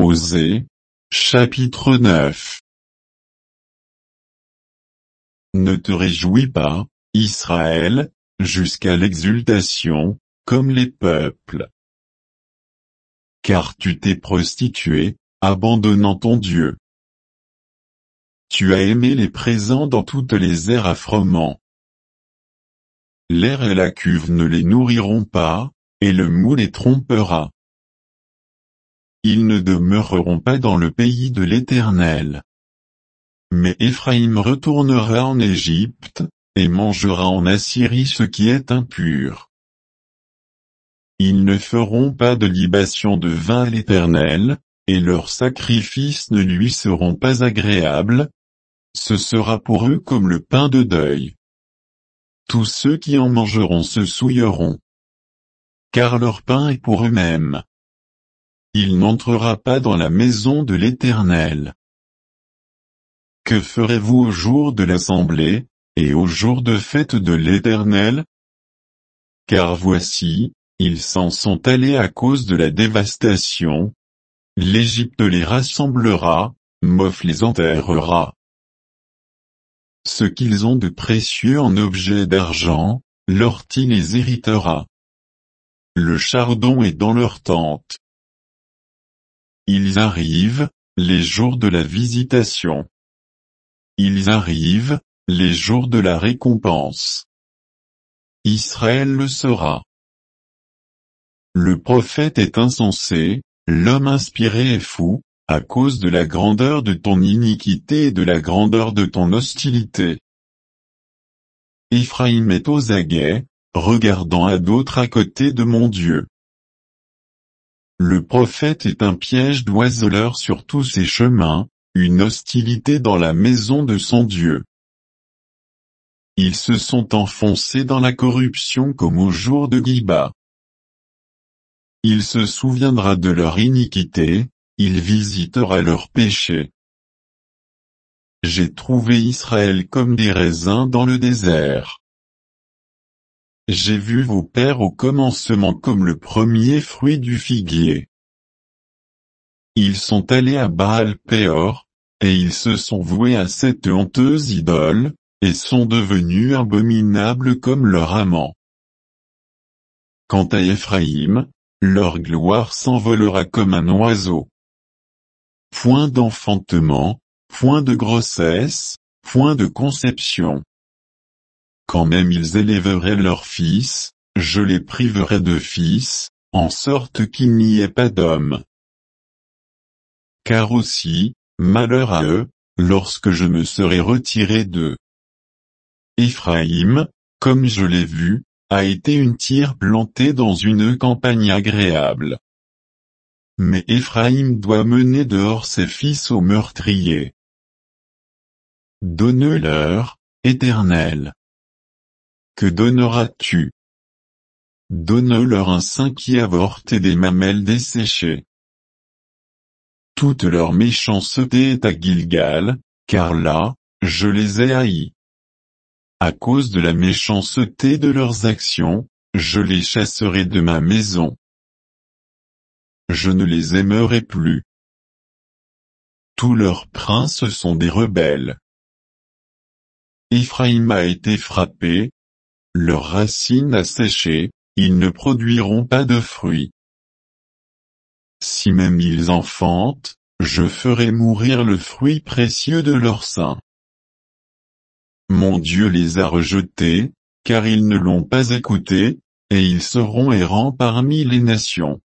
Osée, chapitre 9. Ne te réjouis pas, Israël, jusqu'à l'exultation, comme les peuples. Car tu t'es prostitué, abandonnant ton Dieu. Tu as aimé les présents dans toutes les ères affrement. L'air et la cuve ne les nourriront pas, et le mou les trompera. Ils ne demeureront pas dans le pays de l'Éternel. Mais Éphraïm retournera en Égypte, et mangera en Assyrie ce qui est impur. Ils ne feront pas de libation de vin à l'Éternel, et leurs sacrifices ne lui seront pas agréables. Ce sera pour eux comme le pain de deuil. Tous ceux qui en mangeront se souilleront. Car leur pain est pour eux-mêmes. Il n'entrera pas dans la maison de l'Éternel. Que ferez-vous au jour de l'assemblée, et au jour de fête de l'Éternel? Car voici, ils s'en sont allés à cause de la dévastation. L'Égypte les rassemblera, Moph les enterrera. Ce qu'ils ont de précieux en objets d'argent, l'ortie les héritera. Le chardon est dans leur tente. Ils arrivent, les jours de la visitation. Ils arrivent, les jours de la récompense. Israël le saura. Le prophète est insensé, l'homme inspiré est fou, à cause de la grandeur de ton iniquité et de la grandeur de ton hostilité. Éphraïm est aux aguets, regardant à d'autres à côté de mon Dieu. Le prophète est un piège d'oiseleur sur tous ses chemins, une hostilité dans la maison de son Dieu. Ils se sont enfoncés dans la corruption comme au jour de Giba. Il se souviendra de leur iniquité, il visitera leurs péchés. J'ai trouvé Israël comme des raisins dans le désert. J'ai vu vos pères au commencement comme le premier fruit du figuier. Ils sont allés à Baal-Péor, et ils se sont voués à cette honteuse idole, et sont devenus abominables comme leur amant. Quant à Éphraïm, leur gloire s'envolera comme un oiseau. Point d'enfantement, point de grossesse, point de conception. Quand même ils élèveraient leurs fils, je les priverais de fils, en sorte qu'il n'y ait pas d'homme. Car aussi, malheur à eux, lorsque je me serai retiré d'eux. Éphraïm, comme je l'ai vu, a été une tire plantée dans une campagne agréable. Mais Éphraïm doit mener dehors ses fils aux meurtriers. Donne-leur, Éternel. Que donneras-tu? Donne-leur un sein qui avorte et des mamelles desséchées. Toute leur méchanceté est à Gilgal, car là, je les ai haïs. À cause de la méchanceté de leurs actions, je les chasserai de ma maison. Je ne les aimerai plus. Tous leurs princes sont des rebelles. Éphraïm a été frappé. Leurs racines a séché, ils ne produiront pas de fruits. Si même ils enfantent, je ferai mourir le fruit précieux de leur sein. Mon Dieu les a rejetés, car ils ne l'ont pas écouté, et ils seront errants parmi les nations.